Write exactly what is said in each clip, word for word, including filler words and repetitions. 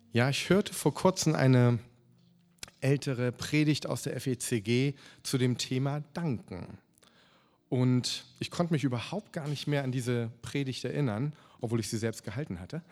Ja, ich hörte vor kurzem eine ältere Predigt aus der F E C G zu dem Thema Danken. Und ich konnte mich überhaupt gar nicht mehr an diese Predigt erinnern, obwohl ich sie selbst gehalten hatte.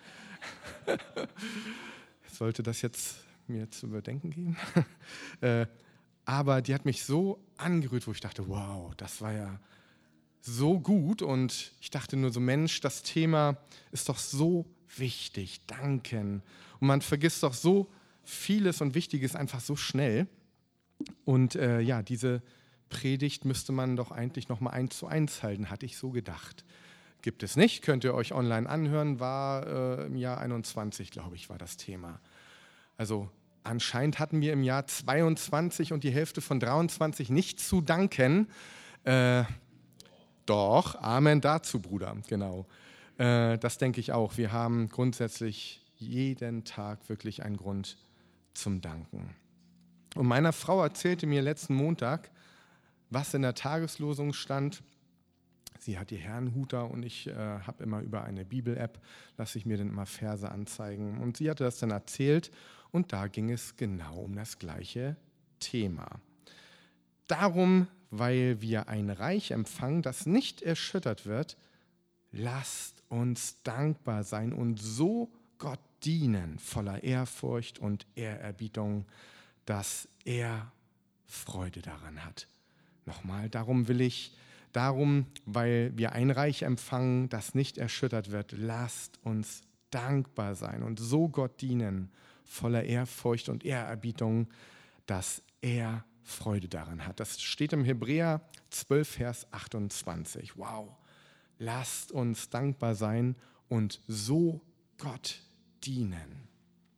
Sollte das jetzt mir zu überdenken geben? äh, aber die hat mich so angerührt, wo ich dachte, wow, das war ja so gut. Und ich dachte nur so, Mensch, das Thema ist doch so wichtig, danken. Und man vergisst doch so vieles und Wichtiges einfach so schnell. Und äh, ja, diese Predigt müsste man doch eigentlich nochmal eins zu eins halten, hatte ich so gedacht. Gibt es nicht, könnt ihr euch online anhören, war äh, im Jahr einundzwanzig, glaube ich, war das Thema. Also anscheinend hatten wir im Jahr zweiundzwanzig und die Hälfte von dreiundzwanzig nicht zu danken. Äh, doch, Amen dazu, Bruder, genau. Äh, das denke ich auch. Wir haben grundsätzlich jeden Tag wirklich einen Grund zum Danken. Und meine Frau erzählte mir letzten Montag, was in der Tageslosung stand. Sie hat die Herrnhuter und ich äh, habe immer über eine Bibel-App, lasse ich mir dann immer Verse anzeigen. Und sie hatte das dann erzählt und da ging es genau um das gleiche Thema. Darum, weil wir ein Reich empfangen, das nicht erschüttert wird, lasst uns dankbar sein und so Gott dienen, voller Ehrfurcht und Ehrerbietung, dass er Freude daran hat. Nochmal, darum will ich, darum, weil wir ein Reich empfangen, das nicht erschüttert wird, lasst uns dankbar sein und so Gott dienen, voller Ehrfurcht und Ehrerbietung, dass er Freude daran hat. Das steht im Hebräer zwölf, Vers achtundzwanzig. Wow, lasst uns dankbar sein und so Gott dienen.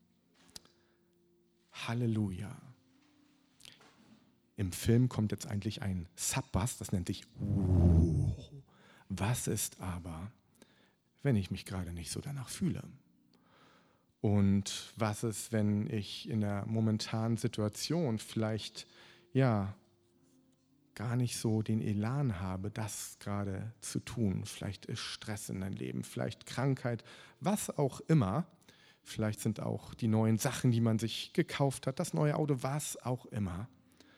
Halleluja. Im Film kommt jetzt eigentlich ein Subbass, das nennt sich uh, was ist aber, wenn ich mich gerade nicht so danach fühle? Und was ist, wenn ich in der momentanen Situation vielleicht, ja, gar nicht so den Elan habe, das gerade zu tun? Vielleicht ist Stress in deinem Leben, vielleicht Krankheit, was auch immer. Vielleicht sind auch die neuen Sachen, die man sich gekauft hat, das neue Auto, was auch immer.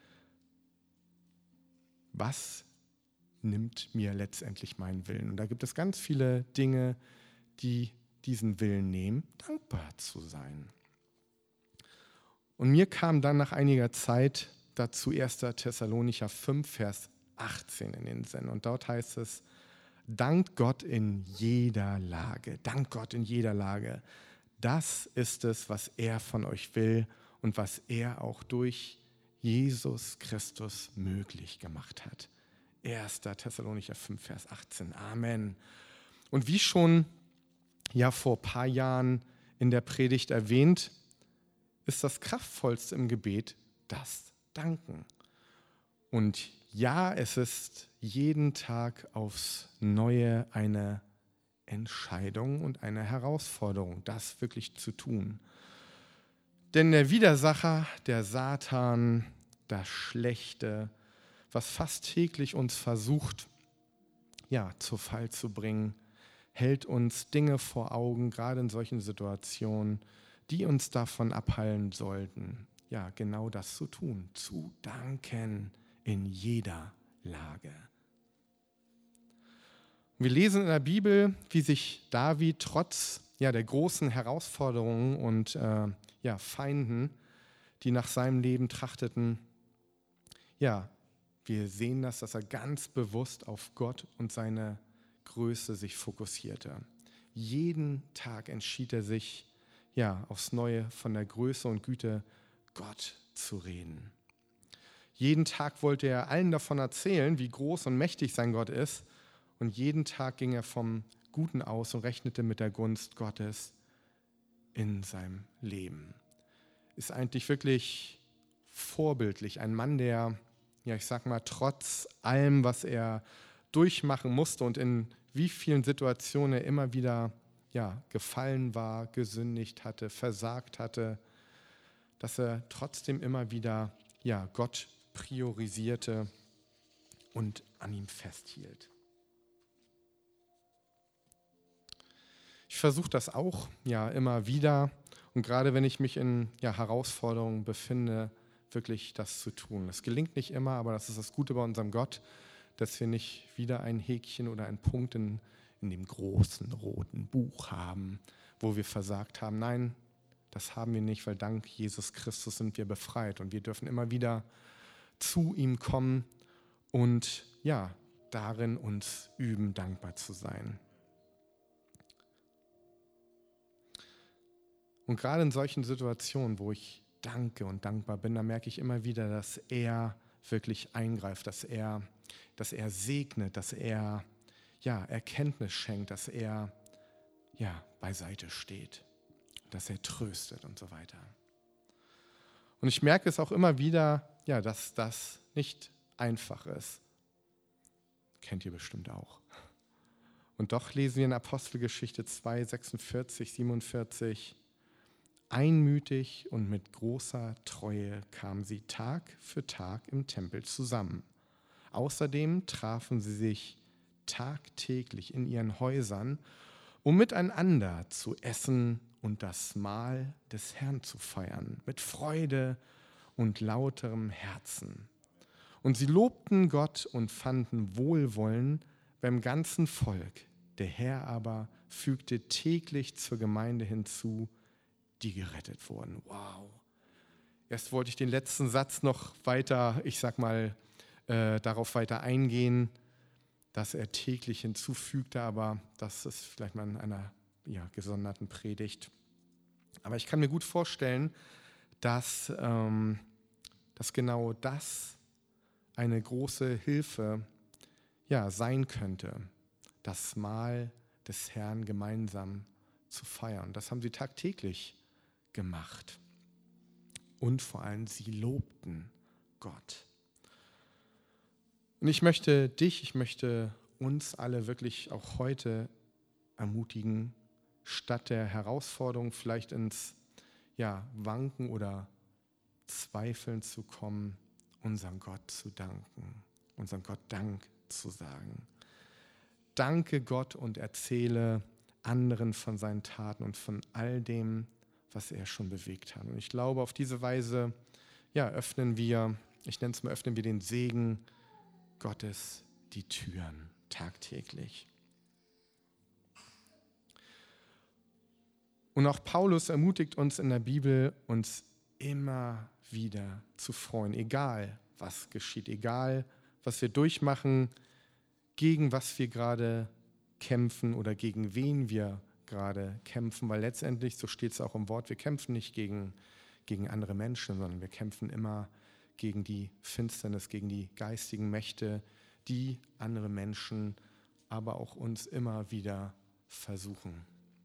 Was nimmt mir letztendlich meinen Willen? Und da gibt es ganz viele Dinge, die diesen Willen nehmen, dankbar zu sein. Und mir kam dann nach einiger Zeit dazu erster Thessalonicher fünf, Vers achtzehn in den Sinn. Und dort heißt es, dankt Gott in jeder Lage, dankt Gott in jeder Lage. Das ist es, was er von euch will und was er auch durch Jesus Christus möglich gemacht hat. erster Thessalonicher fünf, Vers achtzehn. Amen. Und wie schon ja vor ein paar Jahren in der Predigt erwähnt, ist das Kraftvollste im Gebet das Danken. Und ja, es ist jeden Tag aufs Neue eine Entscheidung und eine Herausforderung, das wirklich zu tun. Denn der Widersacher, der Satan, das Schlechte, was fast täglich uns versucht, ja, zu Fall zu bringen, hält uns Dinge vor Augen, gerade in solchen Situationen, die uns davon abhalten sollten, ja, genau das zu tun, zu danken in jeder Lage. Wir lesen in der Bibel, wie sich David trotz ja, der großen Herausforderungen und äh, ja, Feinden, die nach seinem Leben trachteten, ja, wir sehen das, dass er ganz bewusst auf Gott und seine Größe sich fokussierte. Jeden Tag entschied er sich, ja, aufs Neue von der Größe und Güte Gott zu reden. Jeden Tag wollte er allen davon erzählen, wie groß und mächtig sein Gott ist. Und jeden Tag ging er vom Guten aus und rechnete mit der Gunst Gottes in seinem Leben. Ist eigentlich wirklich vorbildlich. Ein Mann, der, ja, ich sag mal, trotz allem, was er durchmachen musste und in wie vielen Situationen er immer wieder ja, gefallen war, gesündigt hatte, versagt hatte, dass er trotzdem immer wieder ja, Gott priorisierte und an ihm festhielt. Ich versuche das auch ja immer wieder Und gerade wenn ich mich in ja, Herausforderungen befinde, wirklich das zu tun. Das gelingt nicht immer, aber das ist das Gute bei unserem Gott, dass wir nicht wieder ein Häkchen oder einen Punkt in, in dem großen roten Buch haben, wo wir versagt haben. Nein, das haben wir nicht, weil dank Jesus Christus sind wir befreit und wir dürfen immer wieder zu ihm kommen und ja, darin uns üben, dankbar zu sein. Und gerade in solchen Situationen, wo ich danke und dankbar bin, da merke ich immer wieder, dass er wirklich eingreift, dass er, dass er segnet, dass er ja, Erkenntnis schenkt, dass er ja, beiseite steht, dass er tröstet und so weiter. Und ich merke es auch immer wieder, ja, dass das nicht einfach ist. Kennt ihr bestimmt auch. Und doch lesen wir in Apostelgeschichte zwei, sechsundvierzig, siebenundvierzig, einmütig und mit großer Treue kamen sie Tag für Tag im Tempel zusammen. Außerdem trafen sie sich tagtäglich in ihren Häusern, um miteinander zu essen und das Mahl des Herrn zu feiern, mit Freude und lauterem Herzen. Und sie lobten Gott und fanden Wohlwollen beim ganzen Volk. Der Herr aber fügte täglich zur Gemeinde hinzu, die gerettet wurden. Wow. Erst wollte ich den letzten Satz noch weiter, ich sag mal, äh, darauf weiter eingehen, dass er täglich hinzufügte, aber das ist vielleicht mal in einer ja, gesonderten Predigt. Aber ich kann mir gut vorstellen, dass, ähm, dass genau das eine große Hilfe ja, sein könnte, das Mahl des Herrn gemeinsam zu feiern. Das haben sie tagtäglich gemacht. Und vor allem, sie lobten Gott. Und ich möchte dich, ich möchte uns alle wirklich auch heute ermutigen, statt der Herausforderung vielleicht ins ja, Wanken oder Zweifeln zu kommen, unserem Gott zu danken, unserem Gott Dank zu sagen. Danke Gott und erzähle anderen von seinen Taten und von all dem, was er schon bewegt hat. Und ich glaube, auf diese Weise ja, öffnen wir, ich nenne es mal, öffnen wir den Segen Gottes die Türen tagtäglich. Und auch Paulus ermutigt uns in der Bibel, uns immer wieder zu freuen, egal was geschieht, egal was wir durchmachen, gegen was wir gerade kämpfen oder gegen wen wir gerade kämpfen, weil letztendlich, so steht es auch im Wort, wir kämpfen nicht gegen, gegen andere Menschen, sondern wir kämpfen immer gegen die Finsternis, gegen die geistigen Mächte, die andere Menschen, aber auch uns immer wieder versuchen.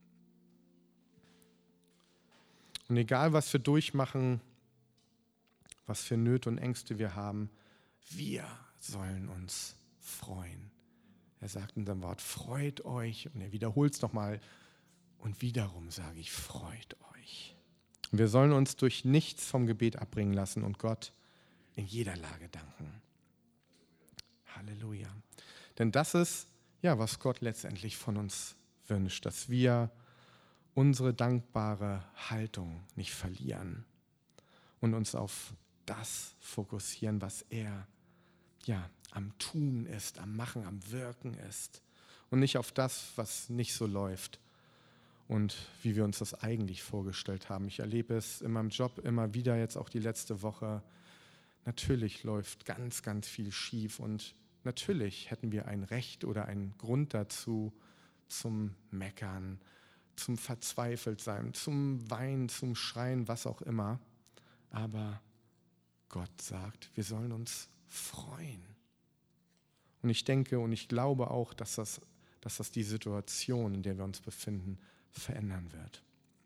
Und egal, was wir durchmachen, was für Nöte und Ängste wir haben, wir sollen uns freuen. Er sagt in seinem Wort, freut euch, und er wiederholt es nochmal, und wiederum sage ich, freut euch. Und wir sollen uns durch nichts vom Gebet abbringen lassen und Gott in jeder Lage danken. Halleluja. Denn das ist, ja, was Gott letztendlich von uns wünscht, dass wir unsere dankbare Haltung nicht verlieren und uns auf das fokussieren, was er ja, am Tun ist, am Machen, am Wirken ist und nicht auf das, was nicht so läuft und wie wir uns das eigentlich vorgestellt haben. Ich erlebe es in meinem Job immer wieder, jetzt auch die letzte Woche. Natürlich läuft ganz, ganz viel schief und natürlich hätten wir ein Recht oder einen Grund dazu, zum Meckern, zum Verzweifeltsein, zum Weinen, zum Schreien, was auch immer. Aber Gott sagt, wir sollen uns freuen. Und ich denke und ich glaube auch, dass das, dass das die Situation, in der wir uns befinden, verändern wird.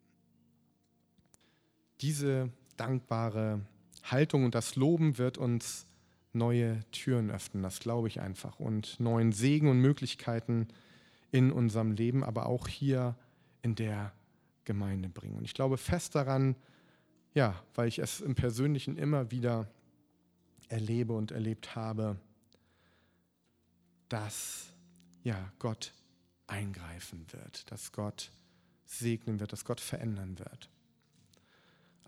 Diese dankbare Haltung und das Loben wird uns neue Türen öffnen, das glaube ich einfach, und neuen Segen und Möglichkeiten in unserem Leben, aber auch hier in der Gemeinde bringen. Und ich glaube fest daran, ja, weil ich es im Persönlichen immer wieder erlebe und erlebt habe, dass ja, Gott eingreifen wird, dass Gott segnen wird, dass Gott verändern wird.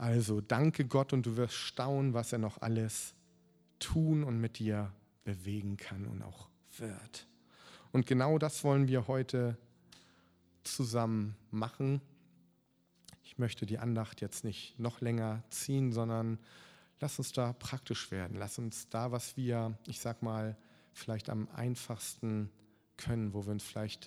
Also danke Gott und du wirst staunen, was er noch alles tun und mit dir bewegen kann und auch wird. Und genau das wollen wir heute zusammen machen. Ich möchte die Andacht jetzt nicht noch länger ziehen, sondern lass uns da praktisch werden. Lass uns da, was wir, ich sag mal, vielleicht am einfachsten können, wo wir uns vielleicht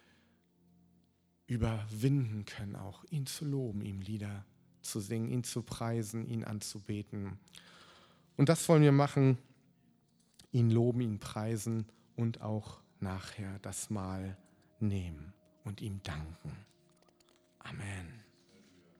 überwinden können, auch ihn zu loben, ihm Lieder zu singen, ihn zu preisen, ihn anzubeten. Und das wollen wir machen, ihn loben, ihn preisen und auch nachher das Mahl nehmen und ihm danken. Amen.